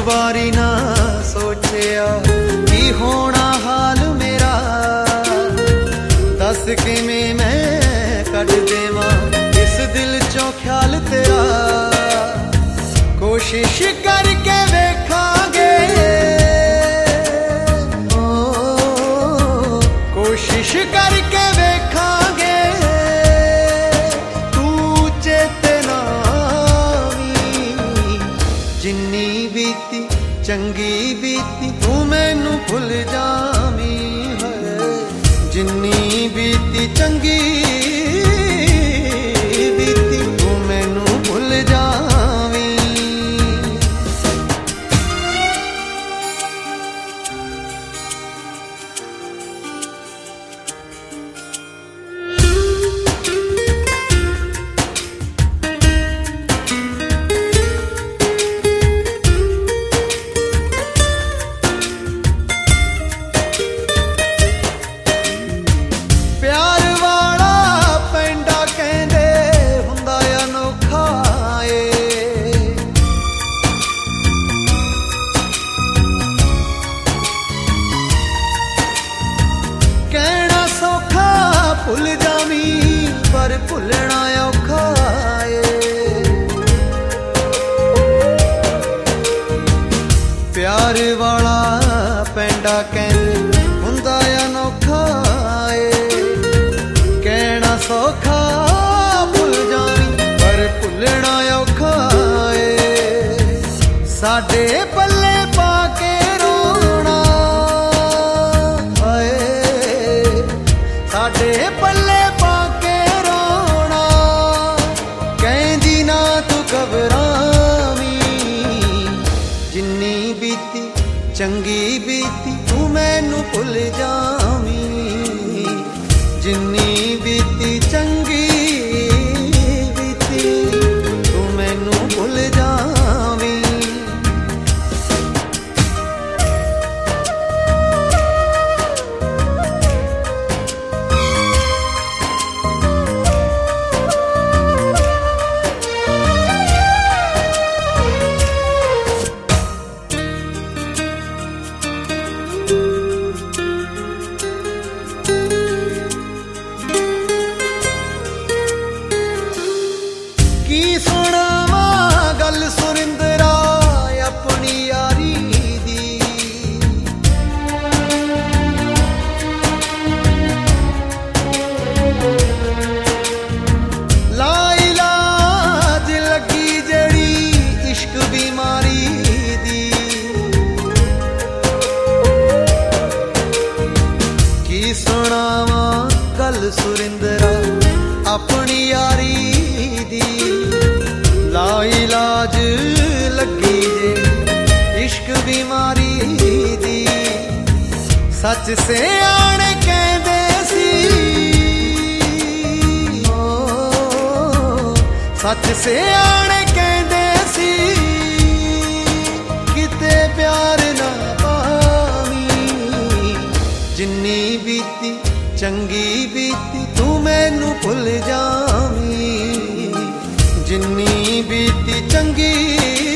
वारी ना सोचिया की होना हाल मेरा, दस किवें मैं कट देवां इस दिल चों ख्याल तेरा। कोशिश करके वेखांगे, कोशिश करके वेखांगे, तू चेते ना आवीं। जिन्नी बीती चंगी बीती तू मैनू भुल जावीं है, जिन्नी बीती चंगी बीती तू मैनू भुल जावीं। भुल जावी पर भुलना औखा है, प्यार वाला पैंडा कहंदे हुंदा अनोखा है। कहना सौखा भुल जावी पर भुलना औखा है। साडे पल्ले पाके रोना हाय, साडे पल्ले पाके रोना, कहंदी ना तू घबरावीं। जिन्नी बीती चंगी बीती तू मैनू भुल जावीं, जिन्नी बीती चंगी बीती तू मैनू भुल जावीं। सुरिंदरा अपनी यारी दी, लाइलाज लगी जे इश्क बीमारी दी। सच से आने कहंदे सी, सच से आने कहंदे सी, किते प्यार ना पावीं। जिन्नी बीती चंगी बीती तू मैनू भुल जावीं, जिन्नी बीती चंगी